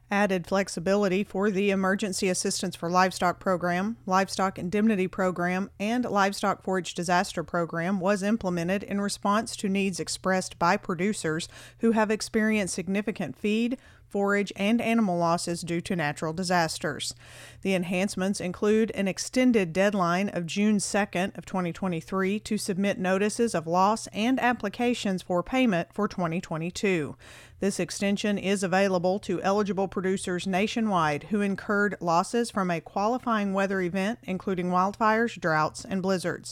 Added flexibility for the Emergency Assistance for Livestock Program, Livestock Indemnity Program, and Livestock Forage Disaster Program was implemented in response to needs expressed by producers who have experienced significant feed, forage, and animal losses due to natural disasters. The enhancements include an extended deadline of June 2nd of 2023 to submit notices of loss and applications for payment for 2022. This extension is available to eligible producers nationwide who incurred losses from a qualifying weather event, including wildfires, droughts, and blizzards.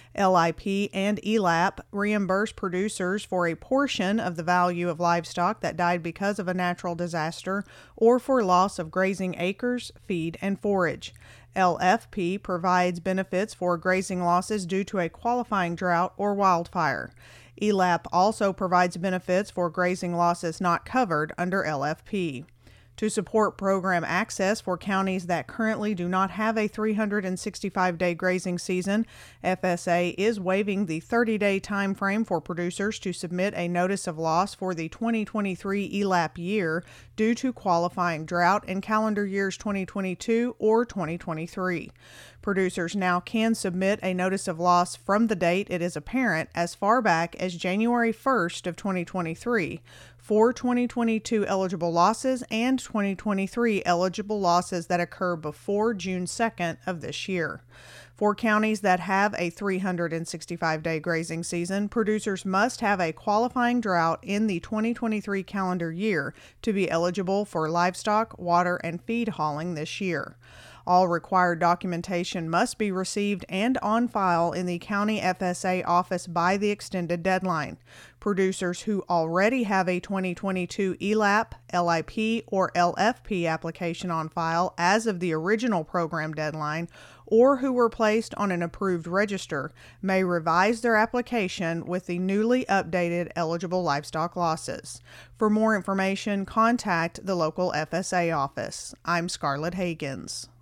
LIP and ELAP reimburse producers for a portion of the value of livestock that died because of a natural disaster or for loss of grazing acres, feed, and forage. LFP provides benefits for grazing losses due to a qualifying drought or wildfire. ELAP also provides benefits for grazing losses not covered under LFP. To support program access for counties that currently do not have a 365-day grazing season, FSA is waiving the 30-day time frame for producers to submit a notice of loss for the 2023 ELAP year due to qualifying drought in calendar years 2022 or 2023. Producers now can submit a notice of loss from the date it is apparent as far back as January 1st of 2023 for 2022 eligible losses and 2023 eligible losses that occur before June 2nd of this year. For counties that have a 365-day grazing season, producers must have a qualifying drought in the 2023 calendar year to be eligible for livestock, water, and feed hauling this year. All required documentation must be received and on file in the county FSA office by the extended deadline. Producers who already have a 2022 ELAP, LIP, or LFP application on file as of the original program deadline, or who were placed on an approved register, may revise their application with the newly updated eligible livestock losses. For more information, contact the local FSA office. I'm Scarlett Hagans.